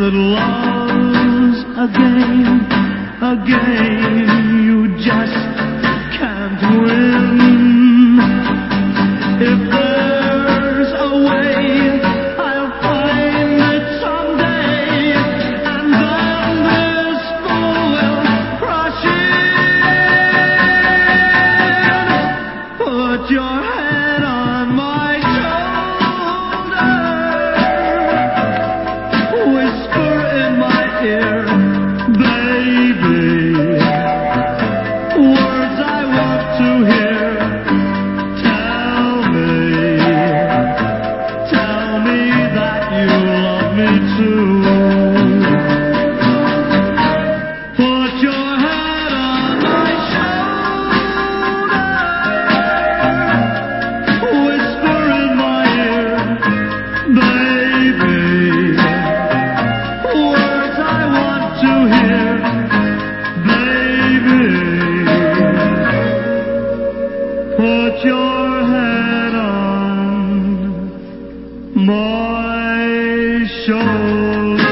that love's a game you just can't win. If there's a way, I'll find it someday, and then this fool will crush it. Put your head on my shoulder, whisper in my ear, baby, words I want to hear. Tell me that you love me too. Put your head on my shoulder, whisper in my ear, baby, words I want to hear, baby, put your head on my shoulder.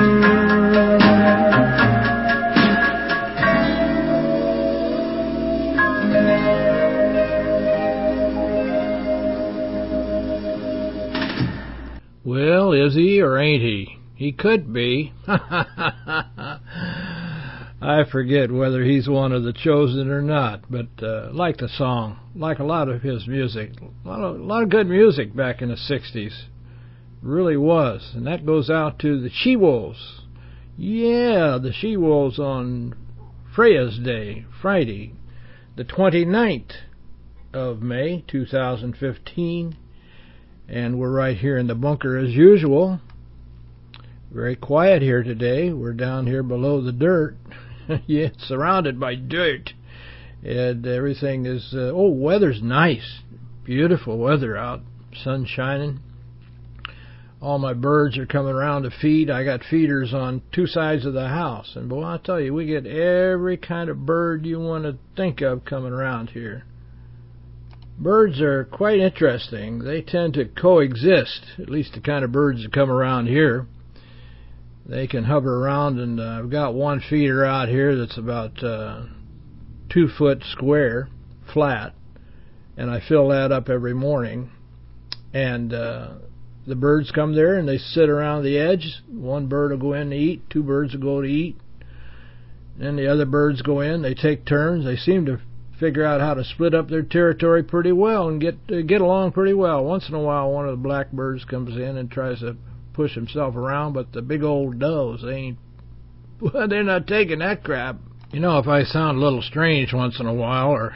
Well, is he or ain't he? He could be. I forget whether he's one of the chosen or not, but like the song, like a lot of his music, a lot of good music back in the 60s. Really was. And that goes out to the She-Wolves. Yeah, the She-Wolves on Freya's Day, Friday, the 29th of May, 2015. And we're right here in the bunker as usual. Very quiet here today. We're down here below the dirt. Yeah, surrounded by dirt. And everything is... weather's nice. Beautiful weather out. Sun shining. All my birds are coming around to feed. I got feeders on two sides of the house. And boy, I'll tell you, we get every kind of bird you want to think of coming around here. Birds are quite interesting. They tend to coexist, at least the kind of birds that come around here. They can hover around, and I've got one feeder out here that's about 2 foot square, flat, and I fill that up every morning. And the birds come there and they sit around the edge. One bird will go in to eat, 2 birds will go to eat. Then the other birds go in, they take turns. They seem to figure out how to split up their territory pretty well and get along pretty well. Once in a while one of the blackbirds comes in and tries to push himself around, but the big old doves, they're not taking that crap. You know, if I sound a little strange once in a while, or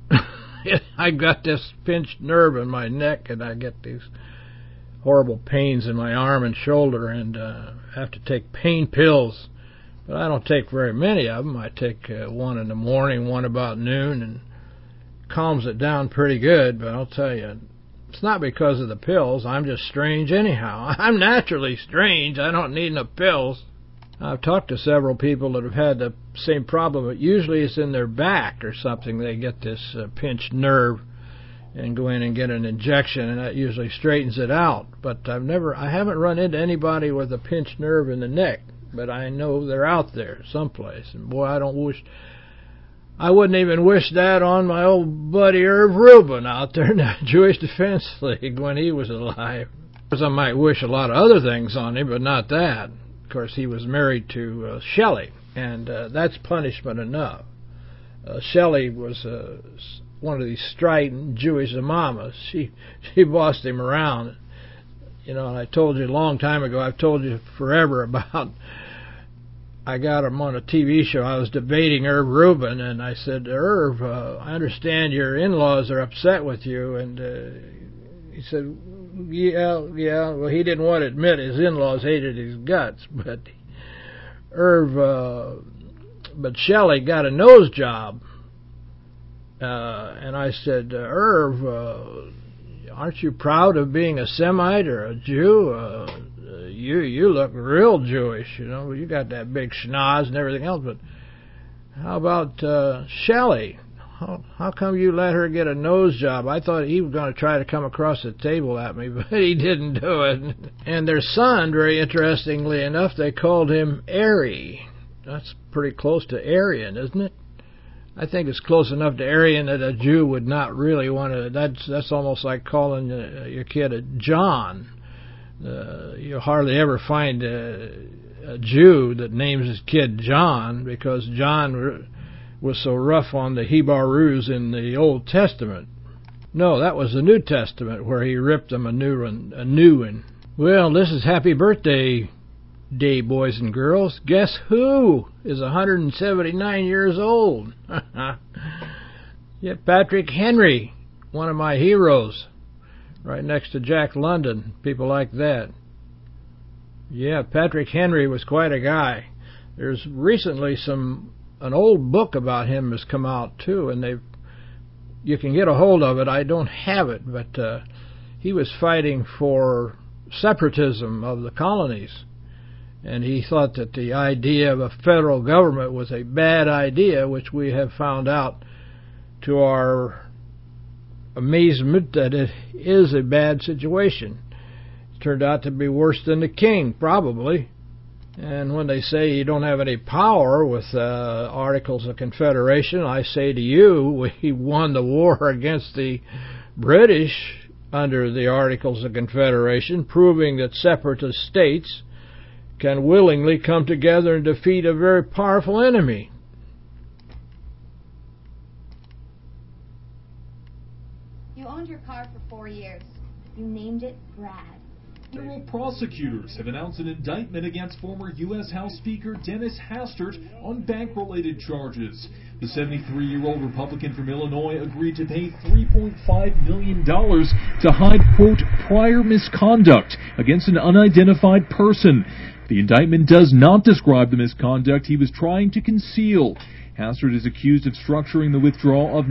I got this pinched nerve in my neck and I get these horrible pains in my arm and shoulder, and have to take pain pills. But I don't take very many of them. I take one in the morning, one about noon, and calms it down pretty good. But I'll tell you, it's not because of the pills. I'm just strange anyhow. I'm naturally strange. I don't need no pills. I've talked to several people that have had the same problem, but usually it's in their back or something. They get this pinched nerve and go in and get an injection, and that usually straightens it out. But I haven't run into anybody with a pinched nerve in the neck, but I know they're out there someplace. And boy, I wouldn't even wish that on my old buddy Irv Rubin out there in the Jewish Defense League when he was alive. Of course, I might wish a lot of other things on him, but not that. Of course, he was married to Shelley, and that's punishment enough. Shelley was one of these strident Jewish imamas. She bossed him around. You know, and I told you a long time ago, I've told you forever about, I got him on a TV show. I was debating Irv Rubin, and I said, Irv, I understand your in-laws are upset with you. And he said, yeah. Well, he didn't want to admit his in-laws hated his guts, but but Shelley got a nose job. And I said, Irv, aren't you proud of being a Semite or a Jew? You look real Jewish, you know. You got that big schnoz and everything else, but how about Shelley? how come you let her get a nose job? I thought he was going to try to come across the table at me, but he didn't do it. And their son, very interestingly enough, they called him Ari. That's pretty close to Aryan, isn't it? I think it's close enough to Aryan that a Jew would not really want to. That's almost like calling your kid a John. You hardly ever find a Jew that names his kid John, because John was so rough on the Hebrews in the Old Testament. No, that was the New Testament where he ripped them a new one. Well, this is Happy Birthday Day, boys and girls. Guess who is 179 years old? Yeah, Patrick Henry, one of my heroes, right next to Jack London, people like that. Yeah, Patrick Henry was quite a guy. There's recently an old book about him has come out too, and you can get a hold of it. I don't have it, but he was fighting for separatism of the colonies, and he thought that the idea of a federal government was a bad idea, which we have found out to our amazement that it is a bad situation. It turned out to be worse than the king, probably. And when they say you don't have any power with Articles of Confederation, I say to you, we won the war against the British under the Articles of Confederation, proving that separatist states can willingly come together and defeat a very powerful enemy. You owned your car for 4 years. You named it Brad. Federal prosecutors have announced an indictment against former U.S. House Speaker Dennis Hastert on bank-related charges. The 73-year-old Republican from Illinois agreed to pay $3.5 million to hide, quote, prior misconduct against an unidentified person. The indictment does not describe the misconduct he was trying to conceal. Hastert is accused of structuring the withdrawal of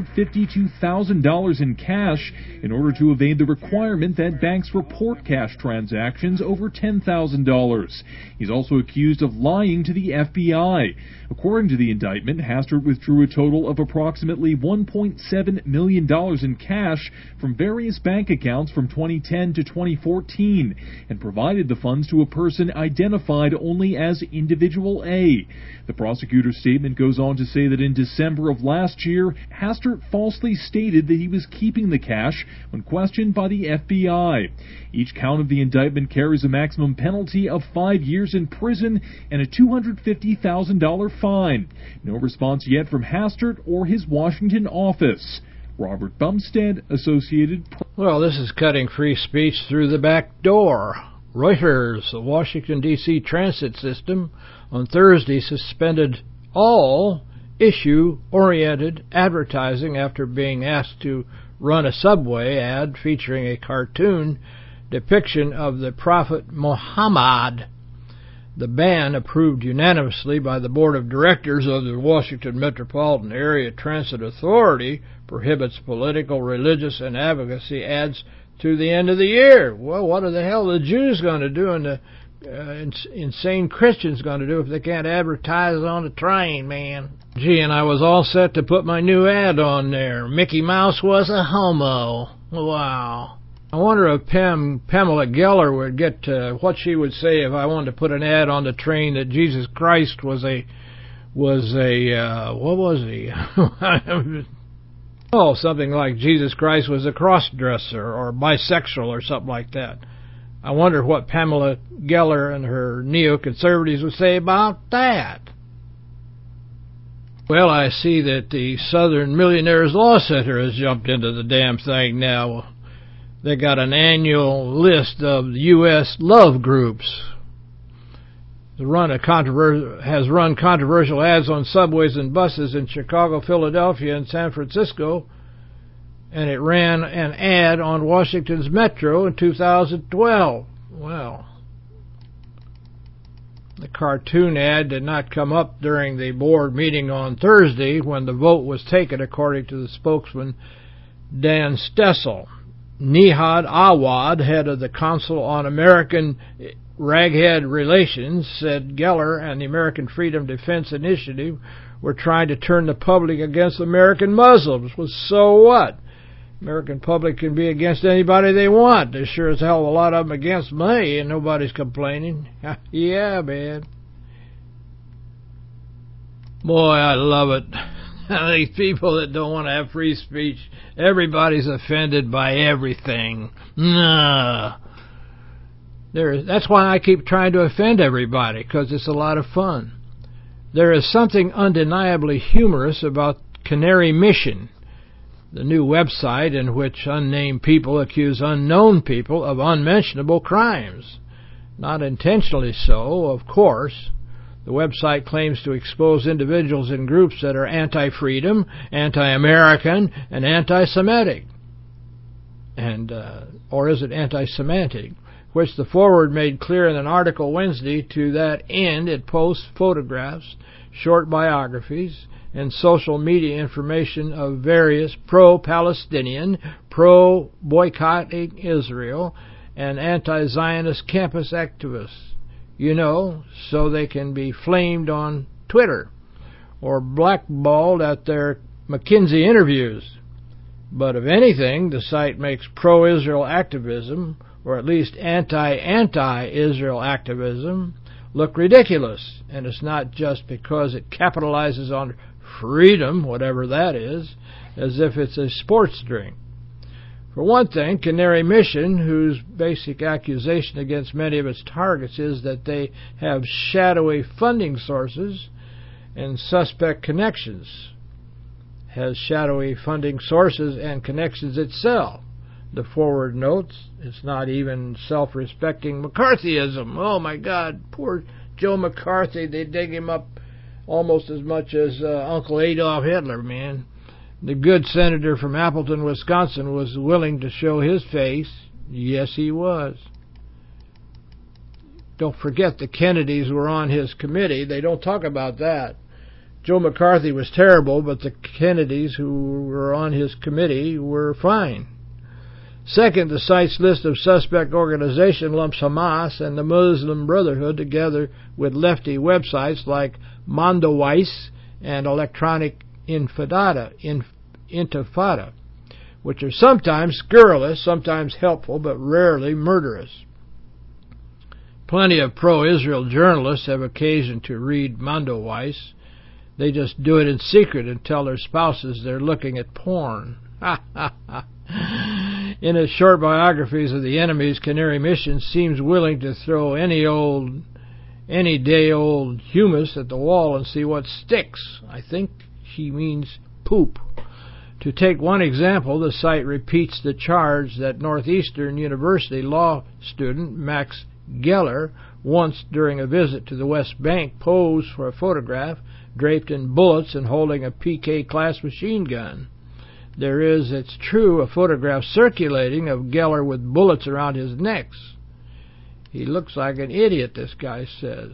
$952,000 in cash in order to evade the requirement that banks report cash transactions over $10,000. He's also accused of lying to the FBI. According to the indictment, Hastert withdrew a total of approximately $1.7 million in cash from various bank accounts from 2010 to 2014 and provided the funds to a person identified only as Individual A. The prosecutor's statement goes on to say that in December of last year, Hastert falsely stated that he was keeping the cash when questioned by the FBI. Each count of the indictment carries a maximum penalty of 5 years in prison and a $250,000 fine. No response yet from Hastert or his Washington office. Robert Bumstead, Associated Press. Well, this is cutting free speech through the back door. Reuters, the Washington, D.C. transit system, on Thursday suspended all issue-oriented advertising after being asked to run a subway ad featuring a cartoon depiction of the Prophet Muhammad. The ban, approved unanimously by the Board of Directors of the Washington Metropolitan Area Transit Authority, prohibits political, religious, and advocacy ads to the end of the year. Well, what the hell are the Jews going to do and the insane Christians going to do if they can't advertise on the train, man? Gee, and I was all set to put my new ad on there. Mickey Mouse was a homo. Wow. I wonder if Pamela Geller would get what she would say if I wanted to put an ad on the train that Jesus Christ was a what was he? Oh, something like Jesus Christ was a cross-dresser or bisexual or something like that. I wonder what Pamela Geller and her neoconservatives would say about that. Well, I see that the Southern Millionaires Law Center has jumped into the damn thing now. They got an annual list of U.S. love groups. Has run controversial ads on subways and buses in Chicago, Philadelphia, and San Francisco, and it ran an ad on Washington's Metro in 2012. Well, the cartoon ad did not come up during the board meeting on Thursday when the vote was taken, according to the spokesman Dan Stessel. Nihad Awad, head of the Council on American Raghead Relations, said Geller and the American Freedom Defense Initiative we're trying to turn the public against American Muslims. Well, so what? American public can be against anybody they want. There's sure as hell a lot of them against me, and nobody's complaining. Yeah, man. Boy, I love it. These people that don't want to have free speech, everybody's offended by everything. Nah. That's why I keep trying to offend everybody, because it's a lot of fun. There is something undeniably humorous about Canary Mission, the new website in which unnamed people accuse unknown people of unmentionable crimes. Not intentionally so, of course. The website claims to expose individuals and groups that are anti-freedom, anti-American, and anti-Semitic. Or is it anti-Semitic? Which the Forward made clear in an article Wednesday. To that end, it posts photographs, short biographies, and social media information of various pro-Palestinian, pro-boycotting Israel, and anti-Zionist campus activists. You know, so they can be flamed on Twitter or blackballed at their McKinsey interviews. But if anything, the site makes pro-Israel activism, or at least anti-Israel activism, look ridiculous. And it's not just because it capitalizes on freedom, whatever that is, as if it's a sports drink. For one thing, Canary Mission, whose basic accusation against many of its targets is that they have shadowy funding sources and suspect connections, has shadowy funding sources and connections itself. The Forward notes it's not even self-respecting McCarthyism. Oh, my God, poor Joe McCarthy. They dig him up almost as much as Uncle Adolf Hitler, man. The good senator from Appleton, Wisconsin, was willing to show his face. Yes, he was. Don't forget the Kennedys were on his committee. They don't talk about that. Joe McCarthy was terrible, but the Kennedys who were on his committee were fine. Second, the site's list of suspect organizations lumps Hamas and the Muslim Brotherhood together with lefty websites like Mondoweiss and Electronic Intifada, which are sometimes scurrilous, sometimes helpful, but rarely murderous. Plenty of pro-Israel journalists have occasion to read Mondoweiss. They just do it in secret and tell their spouses they're looking at porn. In his short biographies of the enemies, Canary Mission seems willing to throw any day-old humus at the wall and see what sticks. I think he means poop. To take one example, the site repeats the charge that Northeastern University law student Max Geller once, during a visit to the West Bank, posed for a photograph draped in bullets and holding a PK-class machine gun. There is, it's true, a photograph circulating of Geller with bullets around his neck. He looks like an idiot, this guy says.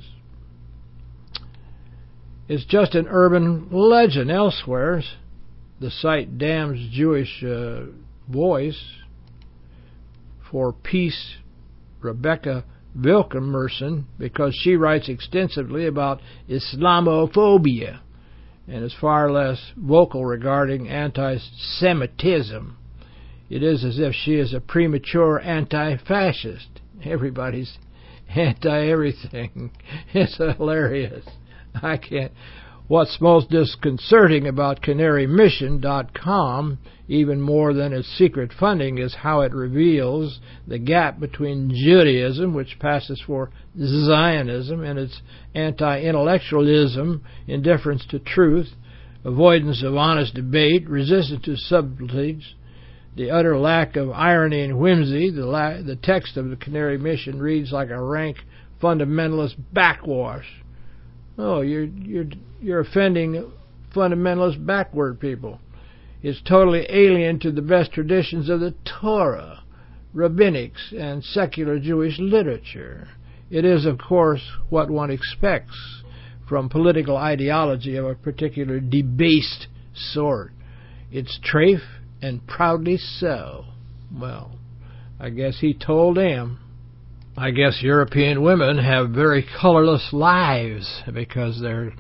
It's just an urban legend elsewhere. The site damns Jewish Voice for Peace Rebecca Wilkenmerson because she writes extensively about Islamophobia and is far less vocal regarding anti-Semitism. It is as if she is a premature anti-fascist. Everybody's anti-everything. It's hilarious. I can't. What's most disconcerting about CanaryMission.com, even more than its secret funding, is how it reveals the gap between Judaism, which passes for Zionism, and its anti-intellectualism, indifference to truth, avoidance of honest debate, resistance to subtleties, the utter lack of irony and whimsy. The text of the Canary Mission reads like a rank fundamentalist backwash. Oh, you're offending fundamentalist backward people. It's totally alien to the best traditions of the Torah, rabbinics, and secular Jewish literature. It is, of course, what one expects from political ideology of a particular debased sort. It's trafe and proudly so. Well, I guess he told them. I guess European women have very colorless lives because they're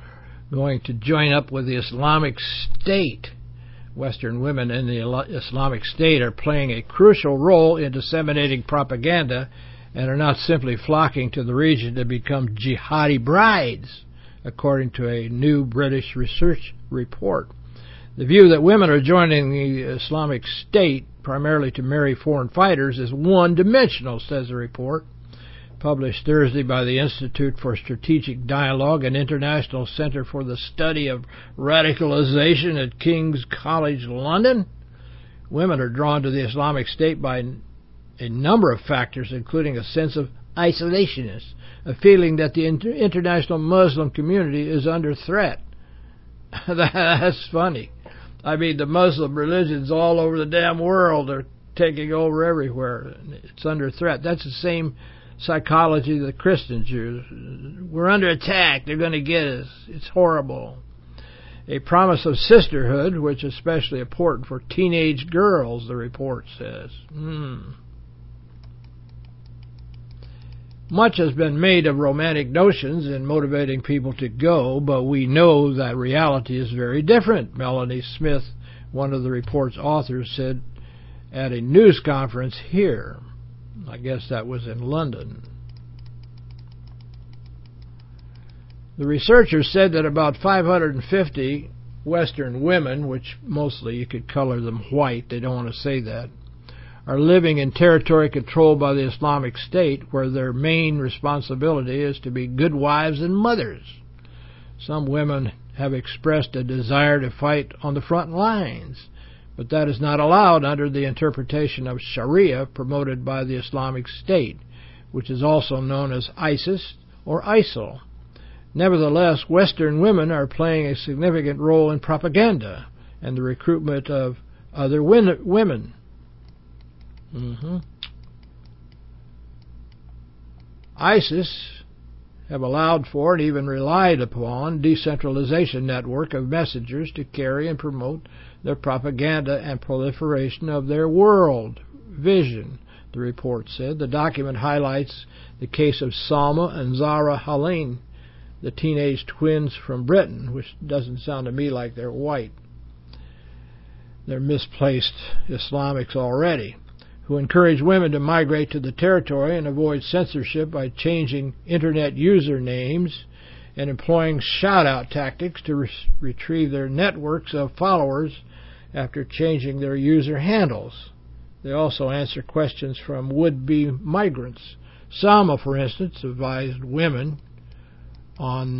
going to join up with the Islamic State. Western women in the Islamic State are playing a crucial role in disseminating propaganda and are not simply flocking to the region to become jihadi brides, according to a new British research report. The view that women are joining the Islamic State primarily to marry foreign fighters is one-dimensional, says the report. Published Thursday by the Institute for Strategic Dialogue and International Center for the Study of Radicalization at King's College London. Women are drawn to the Islamic State by a number of factors, including a sense of isolationism, a feeling that the international Muslim community is under threat. That's funny. I mean, the Muslim religions all over the damn world are taking over everywhere. It's under threat. That's the same psychology of the Christians use. We're under attack. They're going to get us. It's horrible. A promise of sisterhood, which is especially important for teenage girls, the report says. Much has been made of romantic notions in motivating people to go, but we know that reality is very different, Melanie Smith, one of the report's authors, said at a news conference here. I guess that was in London. The researchers said that about 550 Western women, which mostly you could color them white, they don't want to say that, are living in territory controlled by the Islamic State, where their main responsibility is to be good wives and mothers. Some women have expressed a desire to fight on the front lines, but that is not allowed under the interpretation of Sharia promoted by the Islamic State, which is also known as ISIS or ISIL. Nevertheless, Western women are playing a significant role in propaganda and the recruitment of other women. ISIS have allowed for and even relied upon decentralization network of messengers to carry and promote their propaganda and proliferation of their world vision, the report said. The document highlights the case of Salma and Zahra Haleem, the teenage twins from Britain, which doesn't sound to me like they're white. They're misplaced Islamics already, who encourage women to migrate to the territory and avoid censorship by changing internet usernames and employing shout-out tactics to retrieve their networks of followers after changing their user handles. They also answer questions from would-be migrants. Salma, for instance, advised women on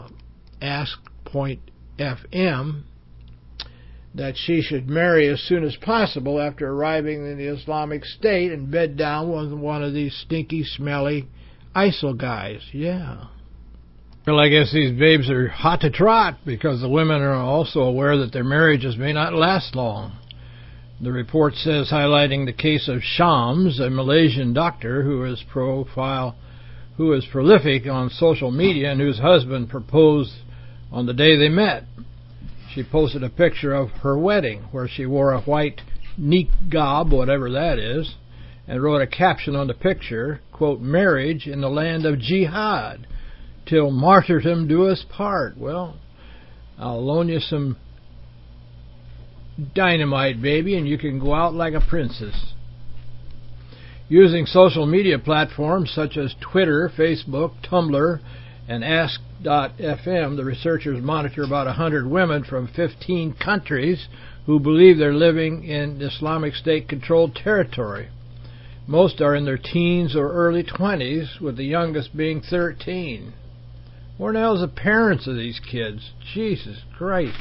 Ask.fm that she should marry as soon as possible after arriving in the Islamic State and bed down with one of these stinky, smelly ISIL guys. Yeah. Well, I guess these babes are hot to trot because the women are also aware that their marriages may not last long. The report says, highlighting the case of Shams, a Malaysian doctor who is prolific on social media and whose husband proposed on the day they met. She posted a picture of her wedding where she wore a white niqab, whatever that is, and wrote a caption on the picture, quote, "Marriage in the land of jihad, till martyrdom do us part." Well, I'll loan you some dynamite, baby, and you can go out like a princess. Using social media platforms such as Twitter, Facebook, Tumblr, and Ask.fm, the researchers monitor about 100 women from 15 countries who believe they're living in Islamic State-controlled territory. Most are in their teens or early 20s, with the youngest being 13. Where the hell's the parents of these kids? Jesus Christ.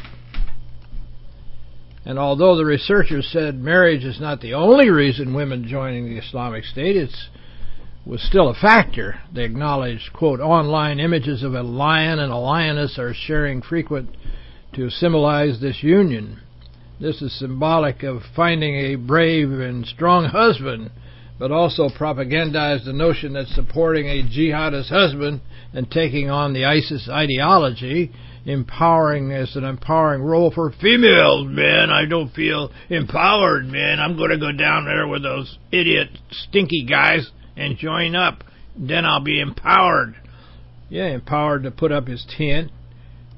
And although the researchers said marriage is not the only reason women joining the Islamic State, was still a factor. They acknowledged, quote, online images of a lion and a lioness are sharing frequent to symbolize this union. This is symbolic of finding a brave and strong husband, but also propagandized the notion that supporting a jihadist husband and taking on the ISIS ideology is an empowering role for females. Man, I don't feel empowered, man. I'm going to go down there with those idiot stinky guys and join up. Then I'll be empowered. Yeah, empowered to put up his tent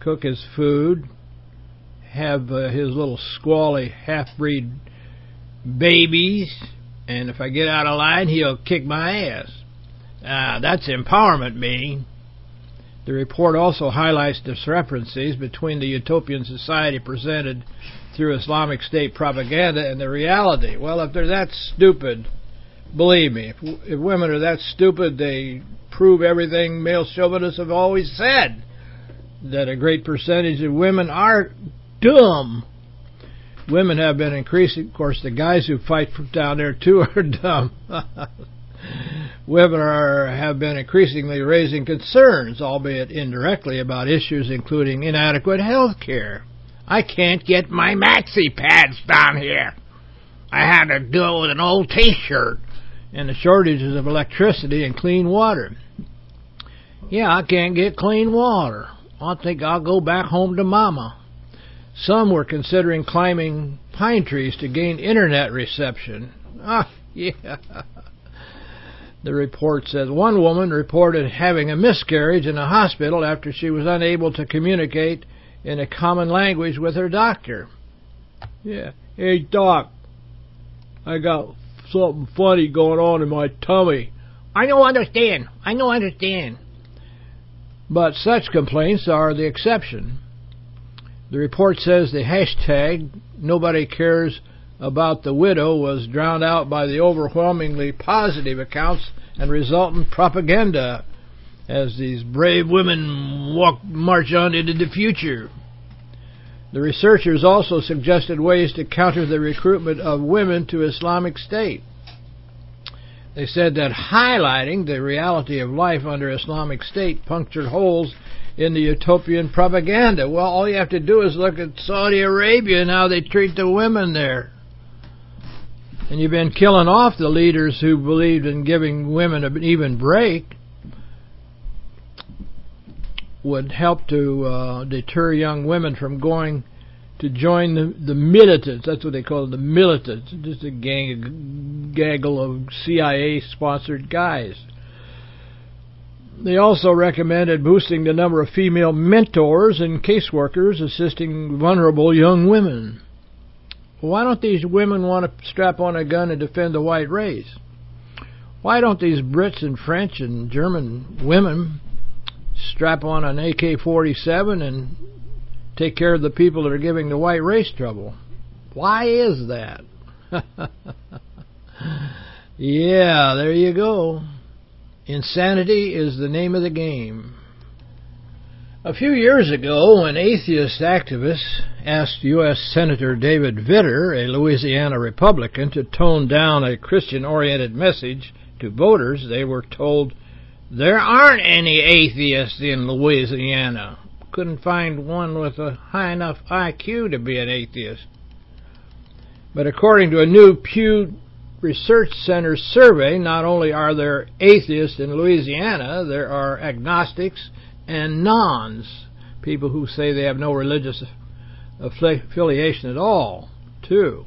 cook his food, have his little squally half-breed babies, and if I get out of line, he'll kick my ass. That's empowerment meeting. The report also highlights discrepancies between the utopian society presented through Islamic State propaganda and the reality. Well, if they're that stupid, believe me, if women are that stupid, they prove everything male chauvinists have always said, that a great percentage of women are dumb. Women have been increasing. Of course, the guys who fight down there, too, are dumb. Women have been increasingly raising concerns, albeit indirectly, about issues including inadequate health care. I can't get my maxi pads down here. I had to do it with an old T-shirt. And the shortages of electricity and clean water. Yeah, I can't get clean water. I think I'll go back home to Mama. Some were considering climbing pine trees to gain internet reception. Yeah. The report says one woman reported having a miscarriage in a hospital after she was unable to communicate in a common language with her doctor. Yeah. Hey, doc, I got something funny going on in my tummy. I don't understand. But such complaints are the exception. The report says the hashtag nobody cares about the widow was drowned out by the overwhelmingly positive accounts and resultant propaganda as these brave women march on into the future. The researchers also suggested ways to counter the recruitment of women to Islamic State. They said that highlighting the reality of life under Islamic State punctured holes in the utopian propaganda. Well, all you have to do is look at Saudi Arabia and how they treat the women there. And you've been killing off the leaders who believed in giving women an even break. Would help to deter young women from going to join the militants. That's what they call them, the militants. Just a gaggle of CIA-sponsored guys. They also recommended boosting the number of female mentors and caseworkers assisting vulnerable young women. Why don't these women want to strap on a gun and defend the white race? Why don't these Brits and French and German women strap on an AK-47 and take care of the people that are giving the white race trouble? Why is that? Yeah, there you go. Insanity is the name of the game. A few years ago, an atheist activist asked U.S. Senator David Vitter, a Louisiana Republican, to tone down a Christian-oriented message to voters. They were told, there aren't any atheists in Louisiana. Couldn't find one with a high enough IQ to be an atheist. But according to a new Pew Research Center survey, not only are there atheists in Louisiana, there are agnostics and nons, people who say they have no religious affiliation at all, too.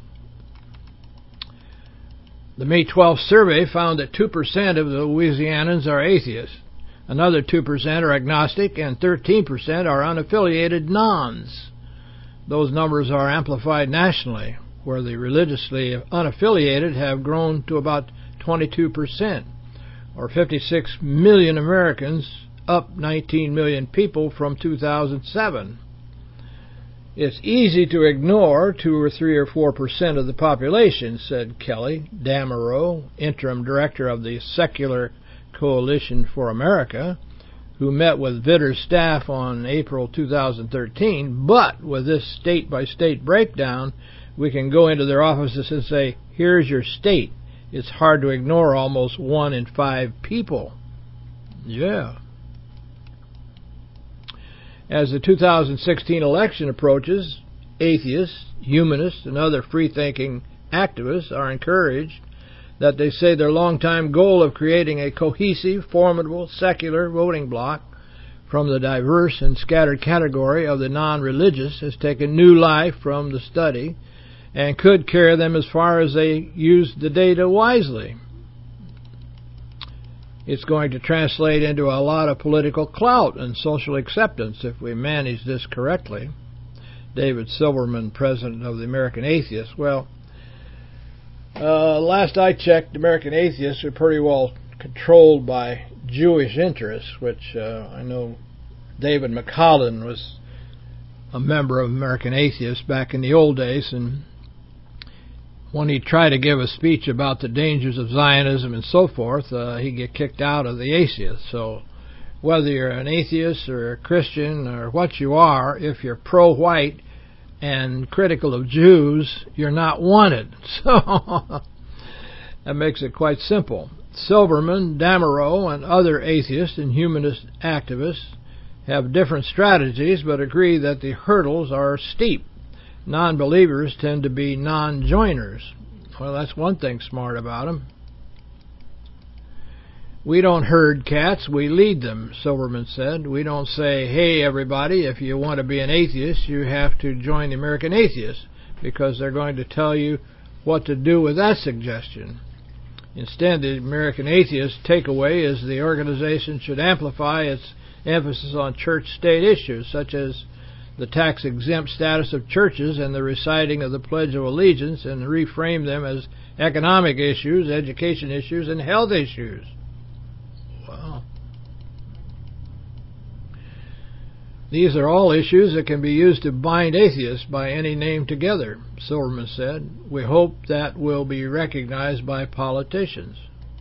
The May 12th survey found that 2% of the Louisianans are atheists. Another 2% are agnostic, and 13% are unaffiliated nons. Those numbers are amplified nationally, where the religiously unaffiliated have grown to about 22%, or 56 million Americans, up 19 million people from 2007. It's easy to ignore 2 or 3 or 4% of the population, said Kelly Damerow, interim director of the Secular Coalition for America, who met with Vitter's staff on April 2013. But with this state-by-state breakdown, we can go into their offices and say, here's your state. It's hard to ignore almost 1 in 5 people. Yeah. As the 2016 election approaches, atheists, humanists, and other free-thinking activists are encouraged that they say their long-time goal of creating a cohesive, formidable, secular voting bloc from the diverse and scattered category of the non-religious has taken new life from the study and could carry them as far as they use the data wisely. It's going to translate into a lot of political clout and social acceptance if we manage this correctly. David Silverman, president of the American Atheists. Well, last I checked, American Atheists are pretty well controlled by Jewish interests, which I know David McCollin was a member of American Atheists back in the old days, and when he tried to give a speech about the dangers of Zionism and so forth, he'd get kicked out of the Atheists. So whether you're an atheist or a Christian or what you are, if you're pro-white and critical of Jews, you're not wanted. So that makes it quite simple. Silverman, Damerow, and other atheist and humanist activists have different strategies but agree that the hurdles are steep. Non-believers tend to be non-joiners. Well, that's one thing smart about them. We don't herd cats, we lead them, Silverman said. We don't say, hey, everybody, if you want to be an atheist, you have to join the American Atheists, because they're going to tell you what to do with that suggestion. Instead, the American Atheist takeaway is the organization should amplify its emphasis on church-state issues, such as the tax-exempt status of churches and the reciting of the Pledge of Allegiance, and reframe them as economic issues, education issues, and health issues. Wow. These are all issues that can be used to bind atheists by any name together, Silverman said. We hope that will be recognized by politicians.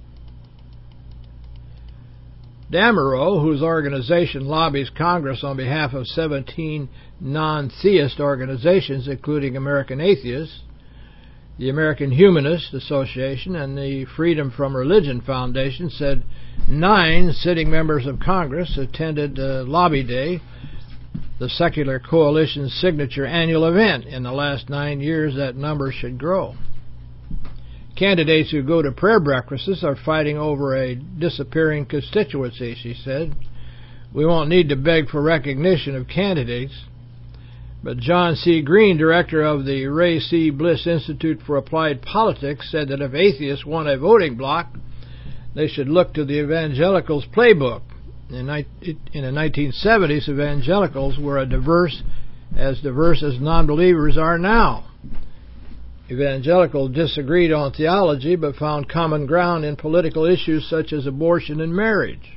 Damerow, whose organization lobbies Congress on behalf of 17 non-theist organizations, including American Atheists, the American Humanist Association, and the Freedom from Religion Foundation, said 9 sitting members of Congress attended Lobby Day, the Secular Coalition's signature annual event. In the last 9 years, that number should grow. Candidates who go to prayer breakfasts are fighting over a disappearing constituency, she said. We won't need to beg for recognition of candidates. But John C. Green, director of the Ray C. Bliss Institute for Applied Politics, said that if atheists want a voting bloc, they should look to the evangelicals' playbook. In the 1970s, evangelicals were as diverse as non-believers are now. Evangelicals disagreed on theology but found common ground in political issues such as abortion and marriage.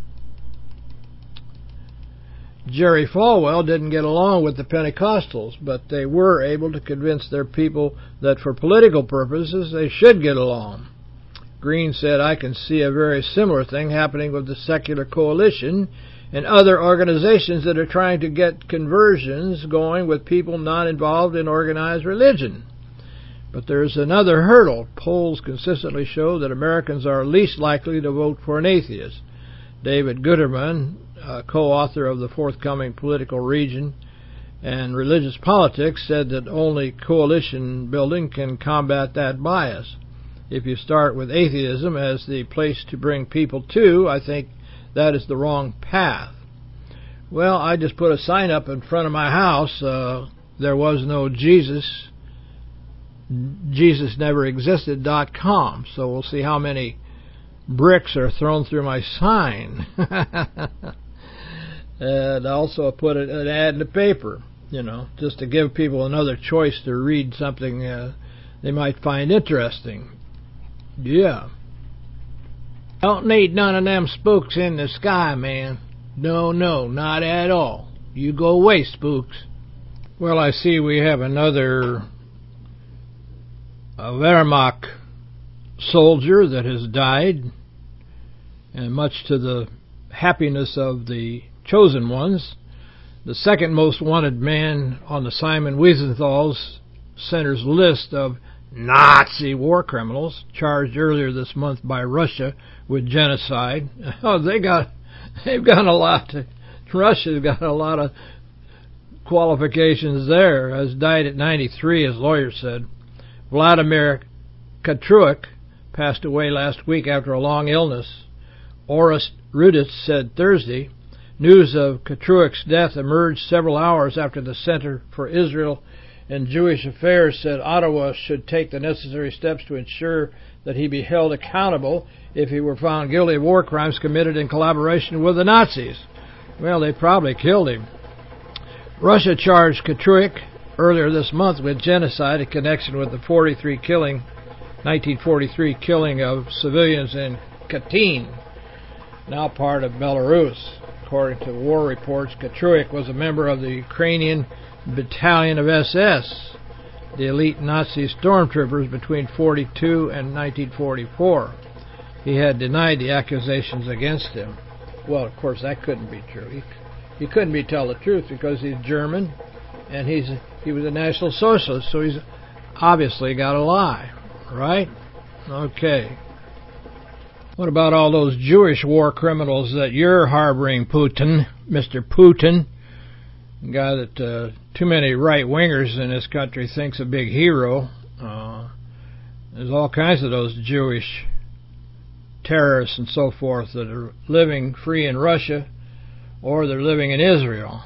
Jerry Falwell didn't get along with the Pentecostals, but they were able to convince their people that for political purposes they should get along. Green said, I can see a very similar thing happening with the Secular Coalition and other organizations that are trying to get conversions going with people not involved in organized religion. But there's another hurdle. Polls consistently show that Americans are least likely to vote for an atheist. David Guterman, co-author of the forthcoming Political Region and Religious Politics, said that only coalition building can combat that bias. If you start with atheism as the place to bring people to, I think that is the wrong path. Well, I just put a sign up in front of my house. There was no Jesus. JesusNeverExisted.com. So we'll see how many bricks are thrown through my sign. And I also put an ad in the paper, just to give people another choice to read something they might find interesting. Yeah. Don't need none of them spooks in the sky, man. No, not at all. You go away, spooks. Well, I see we have another Wehrmacht soldier that has died, and much to the happiness of the chosen ones. The second most wanted man on the Simon Wiesenthal Center's list of Nazi war criminals, charged earlier this month by Russia with genocide. Oh, they've got a lot. Russia's got a lot of qualifications there. Has died at 93, his lawyer said. Vladimir Katruik passed away last week after a long illness. Orest Ruditz said Thursday. News of Katruik's death emerged several hours after the Center for Israel and Jewish Affairs said Ottawa should take the necessary steps to ensure that he be held accountable if he were found guilty of war crimes committed in collaboration with the Nazis. Well, they probably killed him. Russia charged Katruik earlier this month with genocide in connection with the 1943 killing of civilians in Katyn, now part of Belarus. According to war reports, Katruik was a member of the Ukrainian battalion of SS, the elite Nazi stormtroopers between 1942 and 1944. He had denied the accusations against him. Well, of course, that couldn't be true. He couldn't be tell the truth because he's German and he was a National Socialist, so he's obviously got to lie, right? Okay. What about all those Jewish war criminals that you're harboring, Putin, Mr. Putin, a guy that too many right-wingers in this country thinks a big hero? There's all kinds of those Jewish terrorists and so forth that are living free in Russia or they're living in Israel.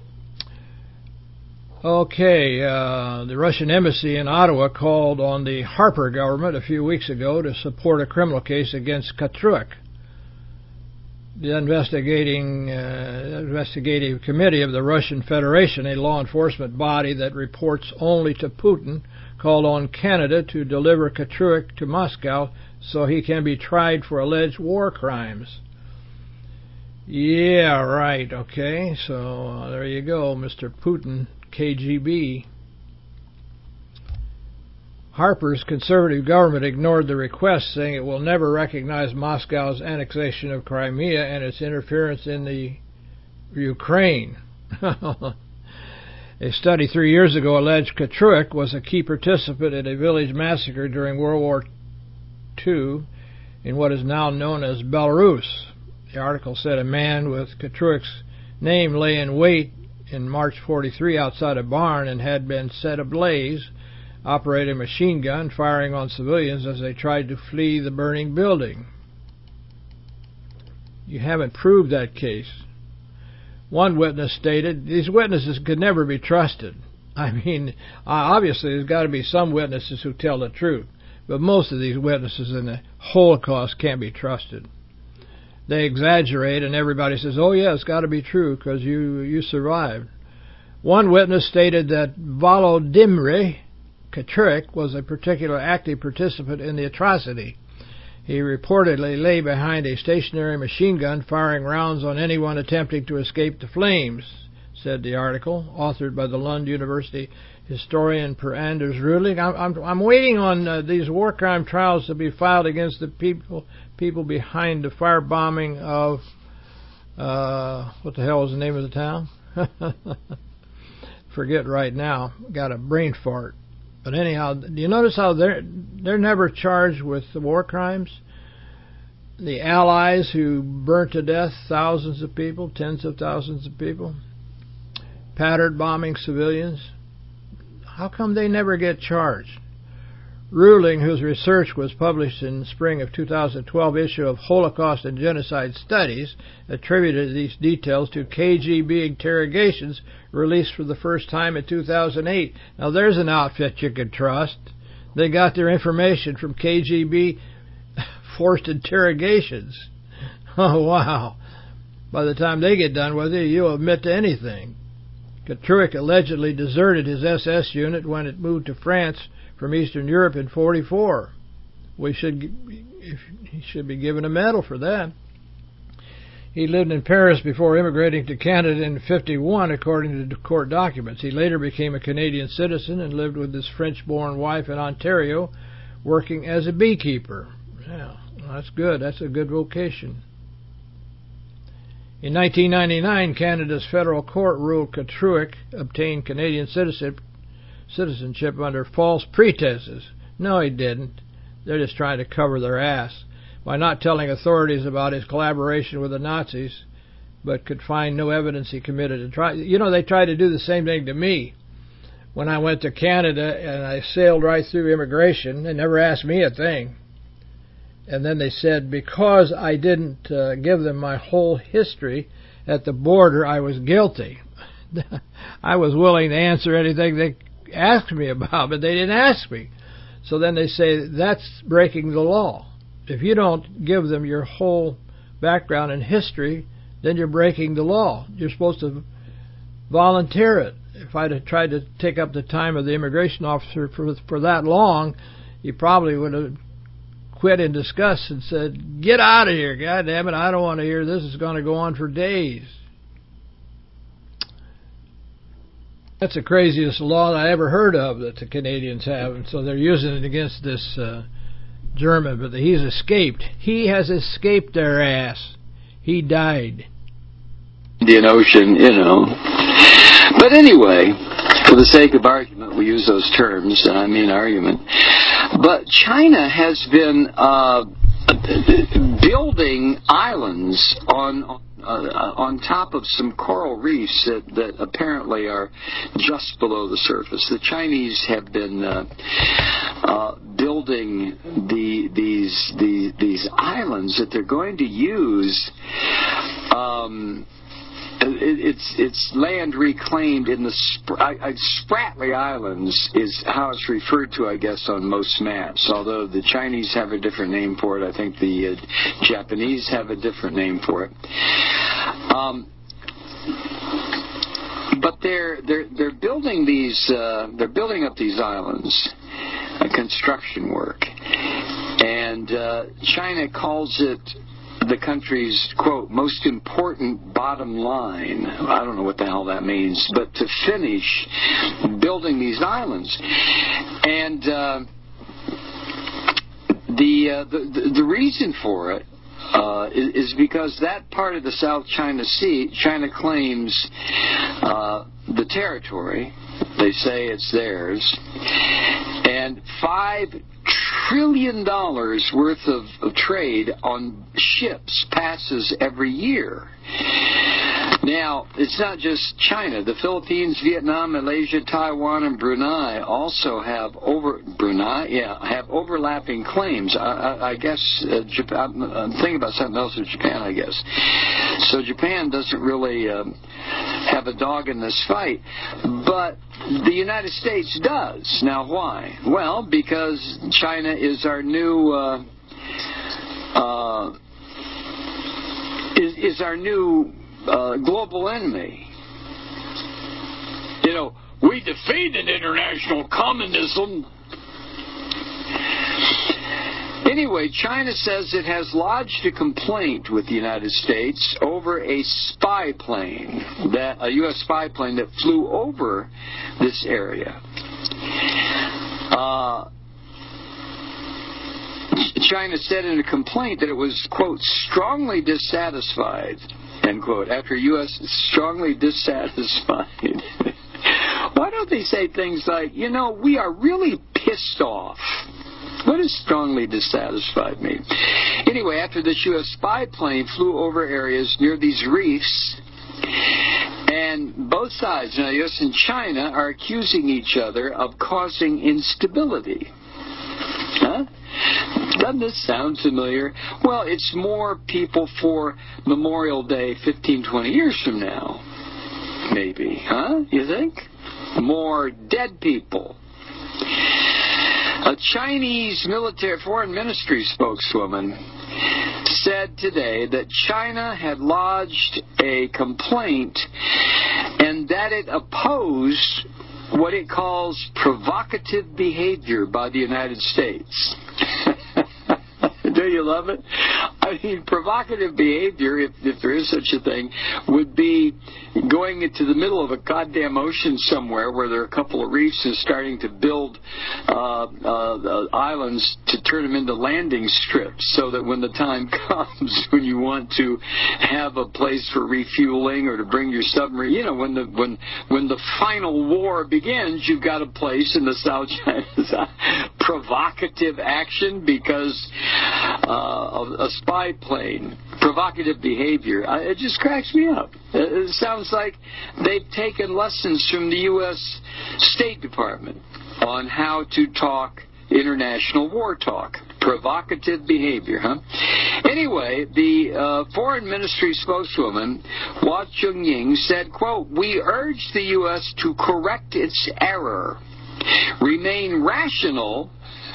Okay, the Russian embassy in Ottawa called on the Harper government a few weeks ago to support a criminal case against Katruik. The investigative committee of the Russian Federation, a law enforcement body that reports only to Putin, called on Canada to deliver Katruik to Moscow so he can be tried for alleged war crimes. Yeah, right, okay, so there you go, Mr. Putin, KGB. Harper's conservative government ignored the request, saying it will never recognize Moscow's annexation of Crimea and its interference in the Ukraine. A study 3 years ago alleged Katruik was a key participant in a village massacre during World War II in what is now known as Belarus. The article said a man with Katruik's name lay in wait in March 43 outside a barn and had been set ablaze, operating a machine gun, firing on civilians as they tried to flee the burning building. You haven't proved that case. One witness stated, these witnesses could never be trusted. I mean, obviously there's got to be some witnesses who tell the truth, but most of these witnesses in the Holocaust can't be trusted. They exaggerate and everybody says, oh yeah, it's got to be true because you survived. One witness stated that Volodymyr Katruik was a particular active participant in the atrocity. He reportedly lay behind a stationary machine gun firing rounds on anyone attempting to escape the flames, said the article, authored by the Lund University historian Per Anders Rudling. I'm waiting on these war crime trials to be filed against the people behind the firebombing of what the hell was the name of the town? Forget right now. Got a brain fart. But anyhow, do you notice how they're never charged with the war crimes? The Allies who burnt to death thousands of people, tens of thousands of people, pattered bombing civilians. How come they never get charged? Ruling, whose research was published in the spring of 2012 issue of Holocaust and Genocide Studies, attributed these details to KGB interrogations released for the first time in 2008. Now there's an outfit you can trust. They got their information from KGB forced interrogations. Oh, wow. By the time they get done with it, you'll admit to anything. Katruik allegedly deserted his SS unit when it moved to France from Eastern Europe in 1944. He should be given a medal for that. He lived in Paris before immigrating to Canada in 1951, according to court documents. He later became a Canadian citizen and lived with his French-born wife in Ontario, working as a beekeeper. Yeah, that's good. That's a good vocation. In 1999, Canada's federal court ruled Katruik obtained Canadian citizenship under false pretenses. No, he didn't. They're just trying to cover their ass by not telling authorities about his collaboration with the Nazis, but could find no evidence he committed a trial. You know, they tried to do the same thing to me. When I went to Canada and I sailed right through immigration, they never asked me a thing. And then they said because I didn't give them my whole history at the border, I was guilty. I was willing to answer anything asked me about, but they didn't ask me. So then they say that's breaking the law. If you don't give them your whole background and history, then you're breaking the law. You're supposed to volunteer it. If I'd have tried to take up the time of the immigration officer for that long, he probably would have quit in disgust and said, "Get out of here, God damn it, I don't want to hear this. It's going to go on for days." That's the craziest law I ever heard of that the Canadians have, and so they're using it against this German, but he's escaped. He has escaped their ass. He died. Indian Ocean, But anyway, for the sake of argument, we use those terms, and I mean argument. But China has been building islands on top of some coral reefs that apparently are just below the surface. The Chinese have been building these islands that they're going to use. It's land reclaimed in the Spratly Islands is how it's referred to, I guess, on most maps. Although the Chinese have a different name for it, I think the Japanese have a different name for it. But they're building these. They're building up these islands, construction work, and China calls it the country's, quote, most important bottom line. I don't know what the hell that means, but to finish building these islands. And the reason for it is because that part of the South China Sea, China claims the territory. They say it's theirs. And $5 trillion worth of trade on ships passes every year. Now, it's not just China. The Philippines, Vietnam, Malaysia, Taiwan, and Brunei also have overlapping claims. I guess Japan, I'm thinking about something else with Japan, I guess. So Japan doesn't really have a dog in this fight. But the United States does. Now, why? Well, because China is our new global enemy. We defeated international communism. Anyway, China says it has lodged a complaint with the United States over a spy plane, a U.S. spy plane that flew over this area. China said in a complaint that it was, quote, strongly dissatisfied, end quote, after U.S. strongly dissatisfied. Why don't they say things like, we are really pissed off? What does strongly dissatisfied mean? Anyway, after this U.S. spy plane flew over areas near these reefs, and both sides, U.S. and China, are accusing each other of causing instability. Huh? Doesn't this sound familiar? Well, it's more people for Memorial Day 15, 20 years from now. Maybe, huh? You think? More dead people. A Chinese foreign ministry spokeswoman said today that China had lodged a complaint and that it opposed what it calls provocative behavior by the United States. Do you love it? I mean, provocative behavior, if there is such a thing, would be going into the middle of a goddamn ocean somewhere where there are a couple of reefs and starting to build islands to turn them into landing strips so that when the time comes when you want to have a place for refueling or to bring your submarine, when the final war begins, you've got a place in the South China provocative action because of a spy plane. Provocative behavior. It just cracks me up. It sounds like they've taken lessons from the U.S. State Department on how to talk international war talk. Provocative behavior, huh? Anyway, the foreign ministry spokeswoman, Hua Chunying, said, quote, "We urge the U.S. to correct its error." remain rational,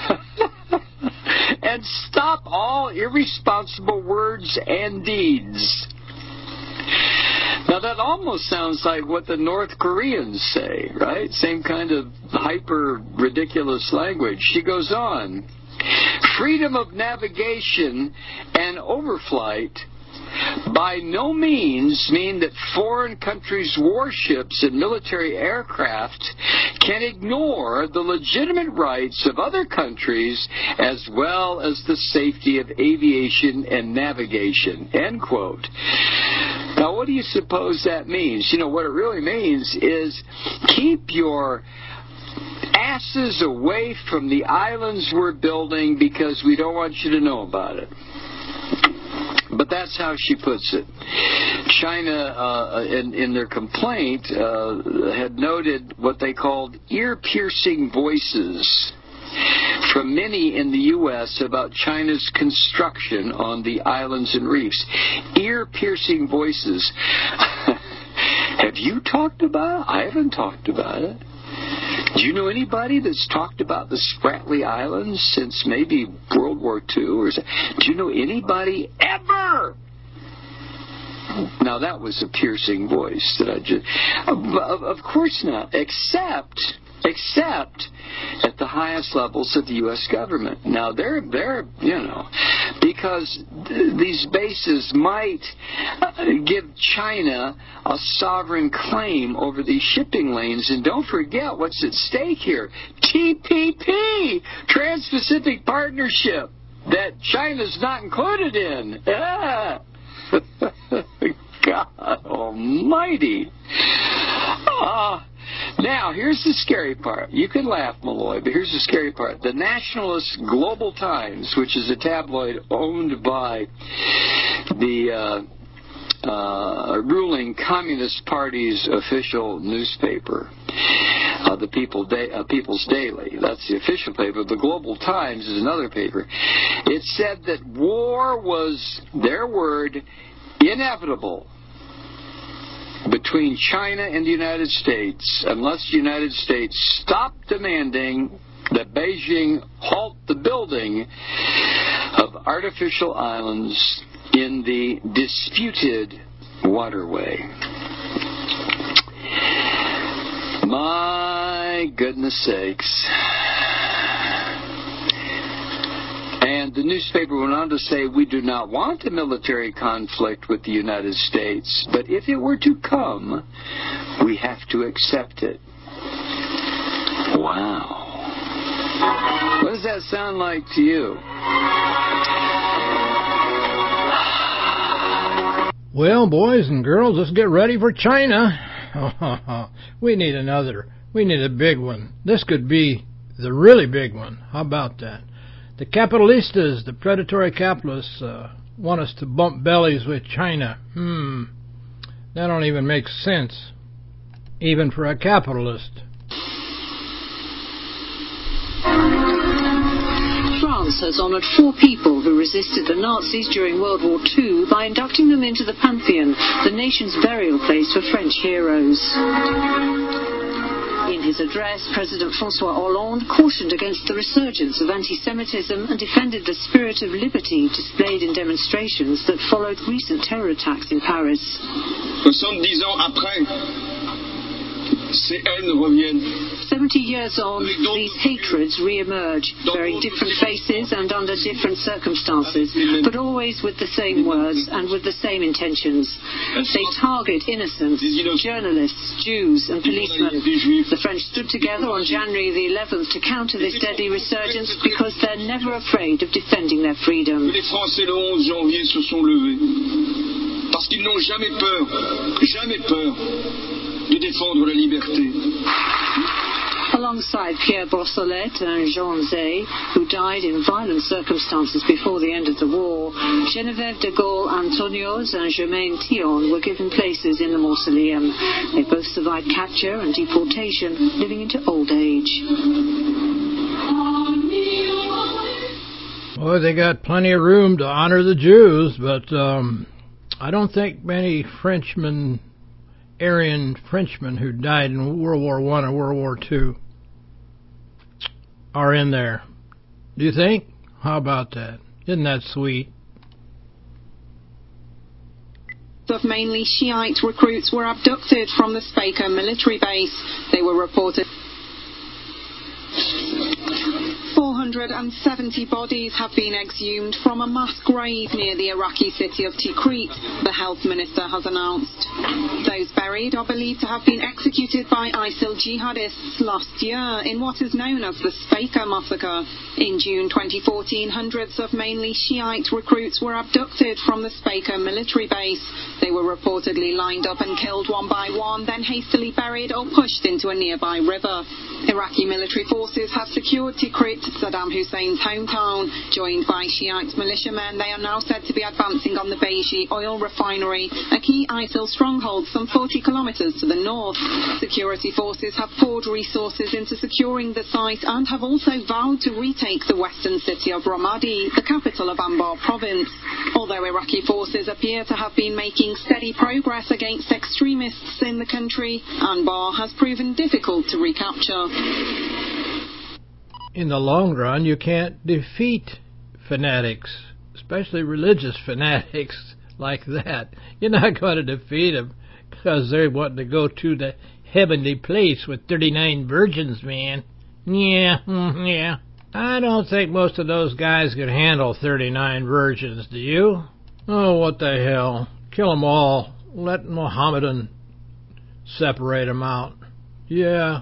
and stop all irresponsible words and deeds. Now that almost sounds like what the North Koreans say, right? Same kind of hyper ridiculous language. She goes on. Freedom of navigation and overflight by no means mean that foreign countries' warships and military aircraft can ignore the legitimate rights of other countries as well as the safety of aviation and navigation. End quote. Now, what do you suppose that means? You know, what it really means is keep your asses away from the islands we're building because we don't want you to know about it. But that's how she puts it. China, in their complaint, had noted what they called ear-piercing voices from many in the U.S. about China's construction on the islands and reefs. Ear-piercing voices. Have you talked about it? I haven't talked about it. Do you know anybody that's talked about the Spratly Islands since maybe World War II? Do you know anybody ever? Now that was a piercing voice that I just... Of course not. Except at the highest levels of the U.S. government. Now they're because these bases might give China a sovereign claim over these shipping lanes. And don't forget what's at stake here. TPP, Trans-Pacific Partnership, that China's not included in. God almighty. Now, here's the scary part. You can laugh, Malloy, but here's the scary part. The nationalist Global Times, which is a tabloid owned by the ruling Communist Party's official newspaper, the People's Daily. That's the official paper. The Global Times is another paper. It said that war was, their word, inevitable between China and the United States unless the United States stopped demanding that Beijing halt the building of artificial islands in the disputed waterway. My goodness sakes. And the newspaper went on to say, we do not want a military conflict with the United States, but if it were to come, we have to accept it. Wow. What does that sound like to you? Well, boys and girls, let's get ready for China. We need a big one. This could be the really big one. How about that? The capitalistas, the predatory capitalists, want us to bump bellies with China. That don't even make sense, even for a capitalist. France has honoured 4 people who resisted the Nazis during World War II by inducting them into the Pantheon, the nation's burial place for French heroes. In his address, President François Hollande cautioned against the resurgence of anti-Semitism and defended the spirit of liberty displayed in demonstrations that followed recent terror attacks in Paris. 70 ans après, ces haines reviennent. 70 years on, these hatreds re-emerge, bearing different faces and under different circumstances, but always with the same words and with the same intentions. They target innocents, journalists, Jews and policemen. The French stood together on January the 11th to counter this deadly resurgence because they're never afraid of defending their freedom. Les Français le 11 janvier se sont levés parce qu'ils n'ont jamais peur de défendre la liberté. Alongside Pierre Brossolette and Jean Zay, who died in violent circumstances before the end of the war, Geneviève de Gaulle Antonios and Germaine Thion were given places in the mausoleum. They both survived capture and deportation, living into old age. Boy, they got plenty of room to honor the Jews, but I don't think many Aryan Frenchmen who died in World War I or World War II. are in there. Do you think? How about that? Isn't that sweet? Of mainly Shiite recruits were abducted from the Speicher military base. They were reported 470 bodies have been exhumed from a mass grave near the Iraqi city of Tikrit, the health minister has announced. Those buried are believed to have been executed by ISIL jihadists last year in what is known as the Speicher massacre. In June 2014, hundreds of mainly Shiite recruits were abducted from the Speicher military base. They were reportedly lined up and killed one by one, then hastily buried or pushed into a nearby river. Iraqi military forces have secured Tikrit, Saddam Hussein's hometown. Joined by Shiite militiamen, they are now said to be advancing on the Beiji oil refinery, a key ISIL stronghold some 40 kilometers to the north. Security forces have poured resources into securing the site and have also vowed to retake the western city of Ramadi, the capital of Anbar province. Although Iraqi forces appear to have been making steady progress against extremists in the country, Anbar has proven difficult to recapture. In the long run, you can't defeat fanatics, especially religious fanatics like that. You're not going to defeat them because they want to go to the heavenly place with 39 virgins, man. Yeah. I don't think most of those guys could handle 39 virgins, do you? Oh, what the hell. Kill them all. Let Mohammedan separate them out. Yeah.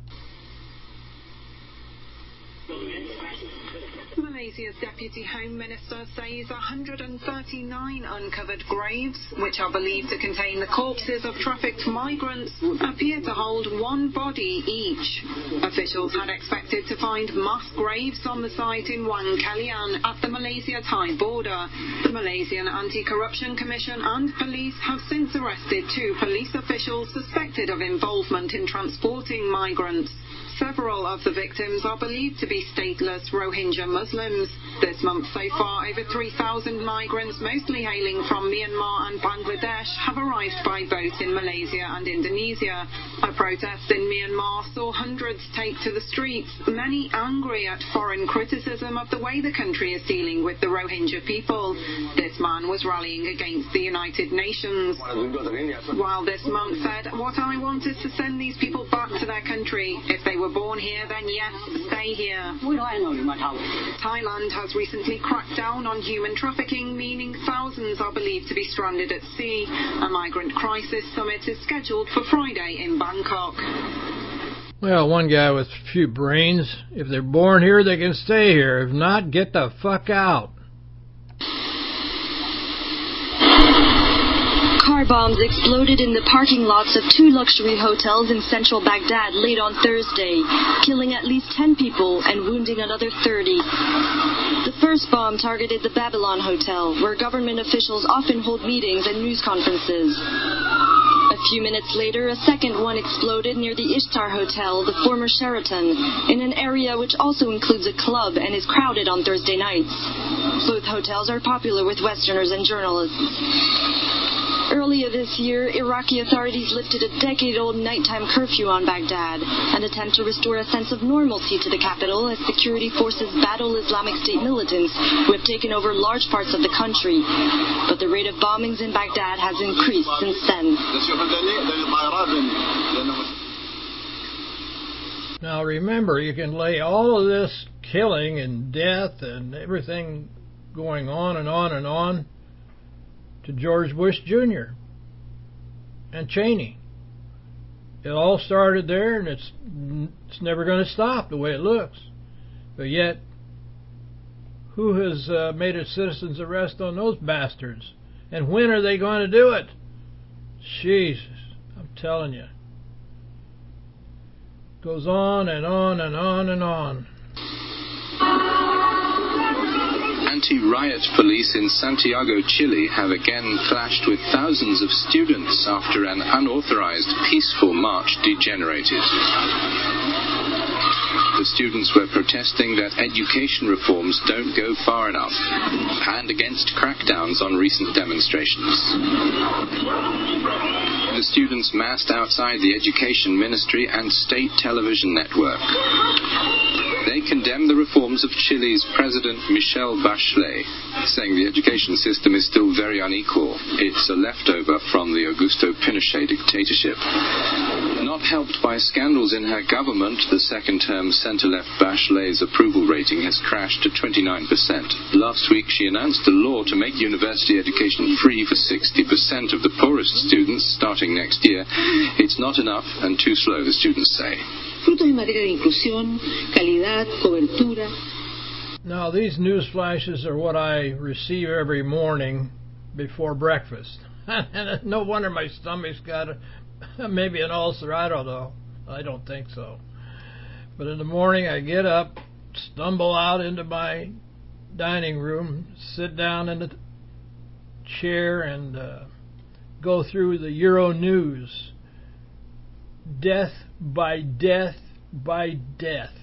Malaysia's Deputy Home Minister says 139 uncovered graves, which are believed to contain the corpses of trafficked migrants, appear to hold one body each. Officials had expected to find mass graves on the site in Wang Kalian at the Malaysia-Thai border. The Malaysian Anti-Corruption Commission and police have since arrested 2 police officials suspected of involvement in transporting migrants. Several of the victims are believed to be stateless Rohingya Muslims. This month so far, over 3,000 migrants, mostly hailing from Myanmar and Bangladesh, have arrived by boat in Malaysia and Indonesia. A protest in Myanmar saw hundreds take to the streets, many angry at foreign criticism of the way the country is dealing with the Rohingya people. This man was rallying against the United Nations. While this monk said, "What I want is to send these people back to their country. If they were born here, then yes, stay here." Thailand has recently cracked down on human trafficking, meaning thousands are believed to be stranded at sea. A migrant crisis summit is scheduled for Friday in Bangkok. Well, one guy with a few brains, if they're born here, they can stay here. If not, get the fuck out. Car bombs exploded in the parking lots of 2 luxury hotels in central Baghdad late on Thursday, killing at least 10 people and wounding another 30. The first bomb targeted the Babylon Hotel, where government officials often hold meetings and news conferences. A few minutes later, a second one exploded near the Ishtar Hotel, the former Sheraton, in an area which also includes a club and is crowded on Thursday nights. Both hotels are popular with Westerners and journalists. Earlier this year, Iraqi authorities lifted a decade-old nighttime curfew on Baghdad, an attempt to restore a sense of normalcy to the capital as security forces battle Islamic State militants who have taken over large parts of the country. But the rate of bombings in Baghdad has increased since then. Now remember, you can lay all of this killing and death and everything going on and on and on to George Bush Jr. and Cheney. It all started there, and it's never going to stop the way it looks. But yet, who has made a citizen's arrest on those bastards? And when are they going to do it? Jesus, I'm telling you. Goes on and on and on and on. Anti-riot police in Santiago, Chile have again clashed with thousands of students after an unauthorized peaceful march degenerated. The students were protesting that education reforms don't go far enough and against crackdowns on recent demonstrations. The students massed outside the Education Ministry and State Television Network. They condemn the reforms of Chile's President Michelle Bachelet, saying the education system is still very unequal. It's a leftover from the Augusto Pinochet dictatorship. Not helped by scandals in her government, the second-term centre-left Bachelet's approval rating has crashed to 29%. Last week, she announced a law to make university education free for 60% of the poorest students starting next year. It's not enough and too slow, the students say. Frutos en materia de inclusión, calidad, cobertura. Now, these news flashes are what I receive every morning before breakfast. And no wonder my stomach's got maybe an ulcer, I don't know. I don't think so. But in the morning I get up, stumble out into my dining room, sit down in the chair and go through the Euro News. Death by death by death.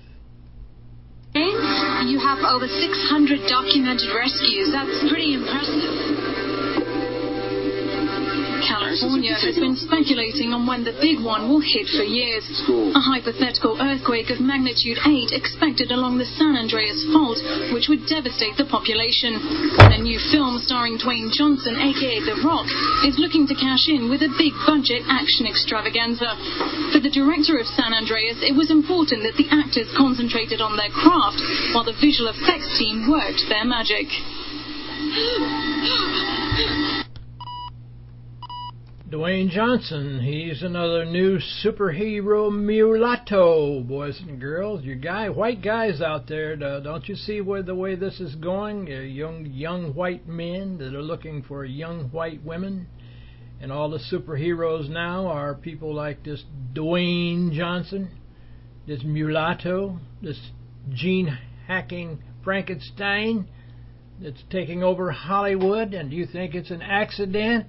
You have over 600 documented rescues. That's pretty impressive. California has been speculating on when the big one will hit for years. A hypothetical earthquake of magnitude 8 expected along the San Andreas Fault, which would devastate the population. And a new film starring Dwayne Johnson, aka The Rock, is looking to cash in with a big budget action extravaganza. For the director of San Andreas, it was important that the actors concentrated on their craft while the visual effects team worked their magic. Dwayne Johnson, he's another new superhero mulatto, boys and girls. You white guys out there, don't you see the way this is going? Young white men that are looking for young white women. And all the superheroes now are people like this Dwayne Johnson, this mulatto, this gene-hacking Frankenstein that's taking over Hollywood. And do you think it's an accident?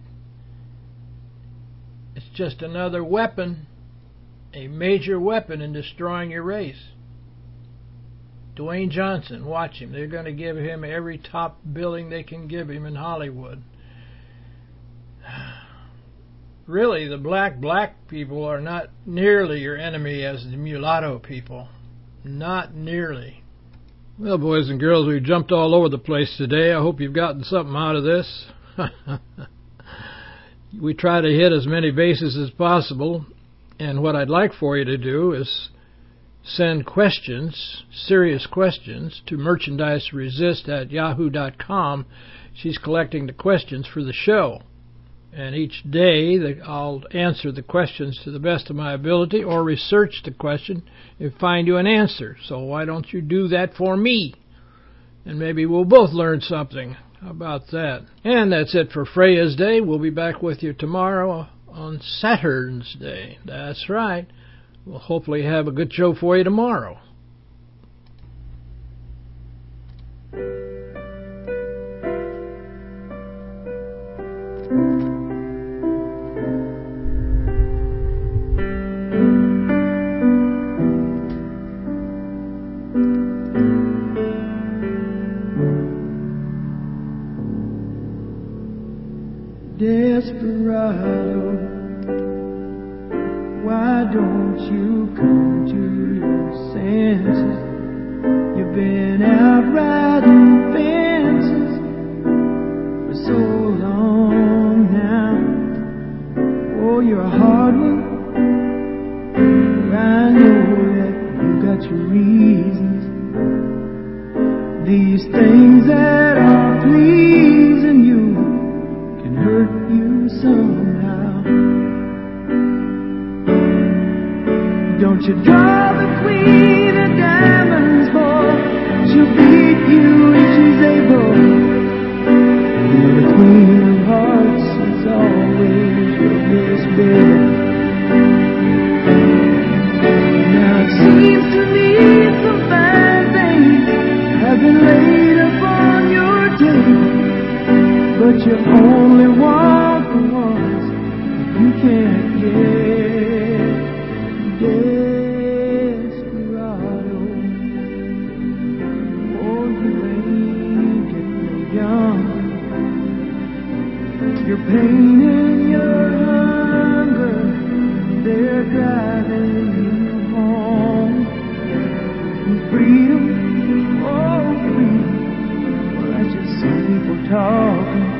It's just another weapon, a major weapon in destroying your race. Dwayne Johnson, watch him. They're going to give him every top billing they can give him in Hollywood. Really, the black people are not nearly your enemy as the mulatto people. Not nearly. Well, boys and girls, we've jumped all over the place today. I hope you've gotten something out of this. We try to hit as many bases as possible, and what I'd like for you to do is send questions, serious questions, to merchandiseresist@yahoo.com. She's collecting the questions for the show, and each day I'll answer the questions to the best of my ability or research the question and find you an answer. So why don't you do that for me? And maybe we'll both learn something. How about that? And that's it for Freya's Day. We'll be back with you tomorrow on Saturn's Day. That's right. We'll hopefully have a good show for you tomorrow. Desperado, why don't you come to your senses? You've been out riding fences for so long now. Oh, you're a hard one, but I know that you got your reasons. These things that are pleasing you hurt you somehow. Don't you draw the queen of diamonds, boy. She'll beat you if she's able. You know the queen of hearts is always your best bet. Now it seems to me some fine things have been laid upon your table, but you only want the ones you can't get. Desperado, oh, you ain't getting no younger. Your pain and your hunger, they're driving you home. Free talking.